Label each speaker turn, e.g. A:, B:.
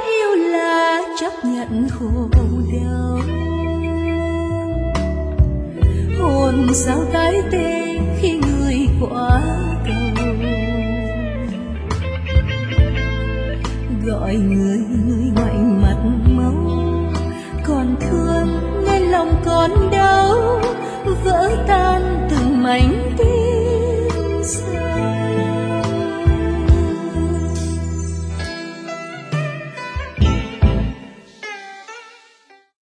A: yêu là chấp nhận khổ đau. Hồn sao tái tê khi người quá cầu, gọi người người ngoảnh mặt máu. Còn thương nên lòng còn đau, vỡ tan từng mảnh